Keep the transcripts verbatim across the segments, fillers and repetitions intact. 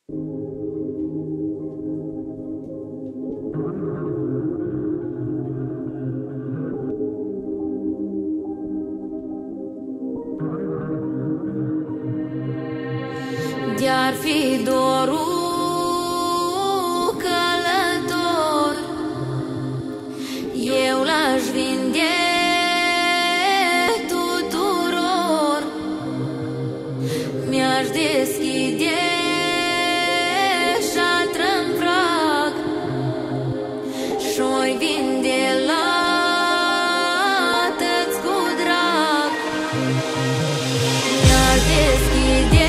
De-ar fi dorul călător, eu l-aș vinde tuturor, mi-aș deschide șatră-n prag și-o-i vinde la tăți cu drag. Mi-aș deschide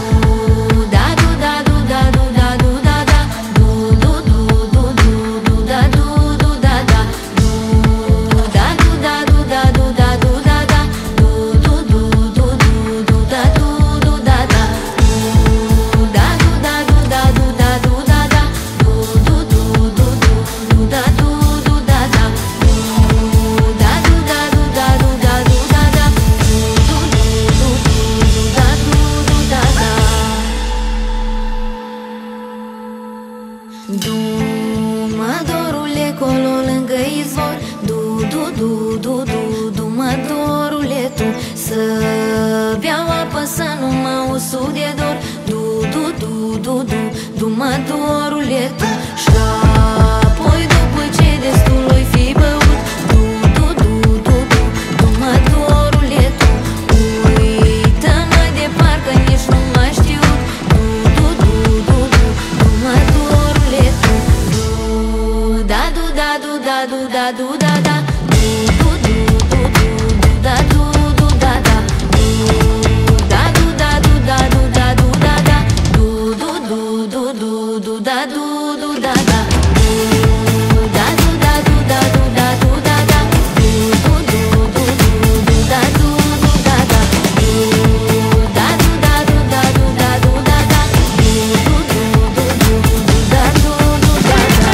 Da du, du, du, mă dorule tu, să beau apă să nu mă usu de dor. Du, du, du, du, du, du, mă dorule tu, și apoi după ce destul oi fi băut. Du, du, du, du, du, du, mă dorule tu, uită-mă de parcă nici nu m-ai știut. Du, du, du, du, du, du, mă dorule tu. Du, da, du, da, du, da, du, da, du, da, da. Du, du, du, du, du, du, da, du, du, da, da. Du, da, du, da, du, da, du, da, du, da, da. Du, du, du, du, du, du, da, du, du, da, da. Du, da, du, da, du, da, du, da, du, da, da. Du, du, du, du, du, du, da, du, du, da, da. Du, da, du, da, du, da, du, da, du, da, da. Du, du, du, du, du, du, da, du, du, da, da.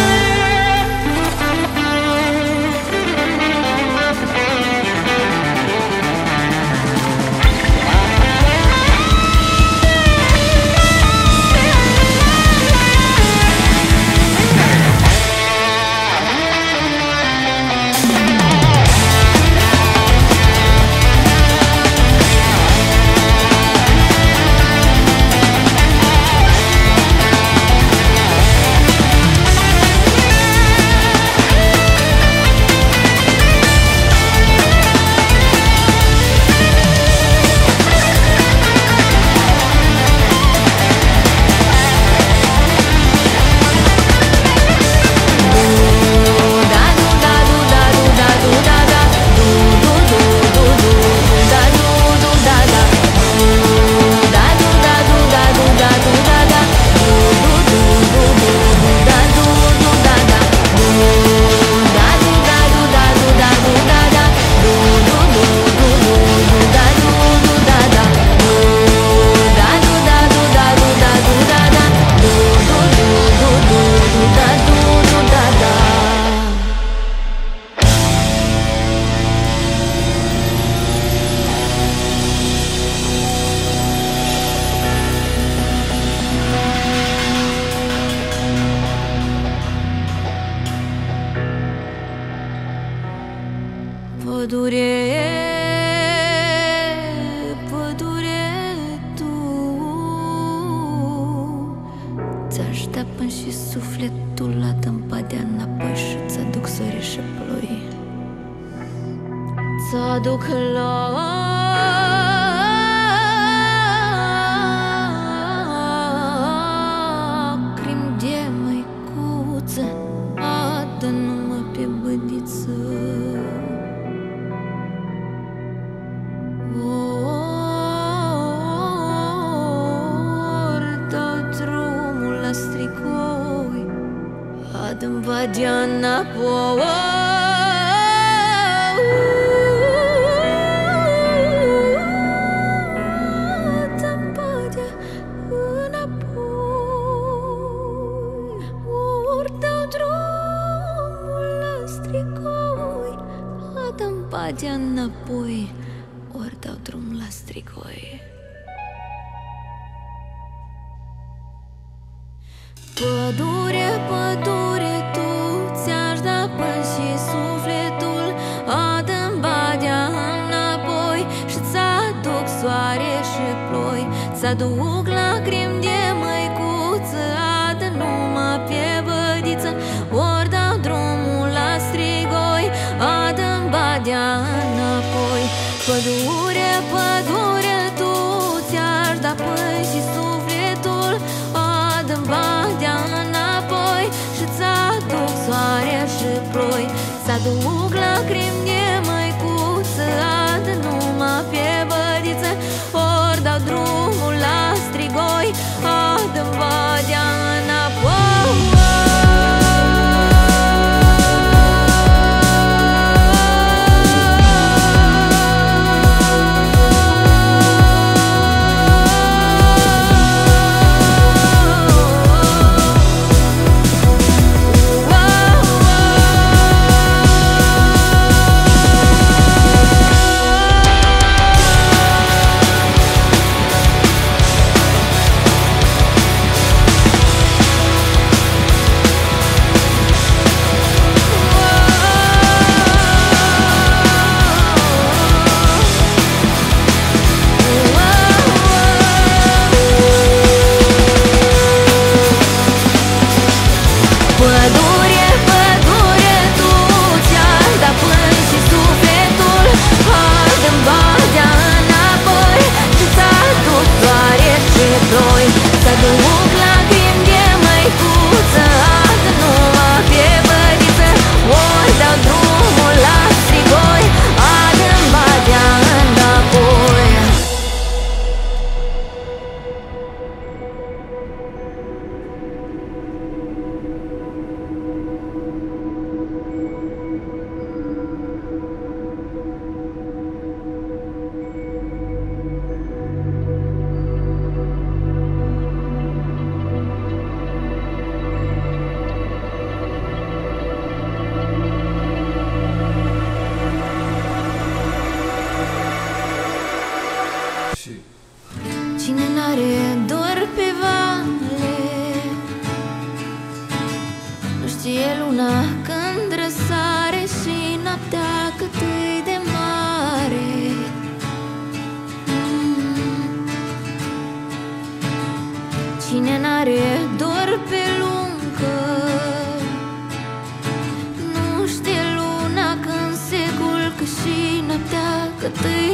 Pădure, pădure tu, ți-aș da până și sufletul la tâmpadea înapoi și ți-aduc sări și ploi. Ți-aduc lacrimi de măicuță, adă-nu-mă pe bădiță. Adă-mi vadea înapoi. Adă-mi vadea înapoi. Ori dau drumul la strigoi. Adă-mi vadea înapoi. Ori dau drumul la strigoi. Pădure, pădure tu, ți-aș da până și sufletul, adă-mi badea înapoi și ți-aduc soare și ploi. Ți-aduc lacrimi de măicuță, adă numai pe bădiță, ori dau drumul la strigoi, adă-mi badea înapoi. Pădure, pădure tu, ți-aș da până și sufletul, adă-mi badea înapoi și ți-aduc soare și ploi. Ți-aduc lacrimi de măicuță, adă numai pe bădiță, ori dau drumul la strigoi, adă-mi badea înapoi. că te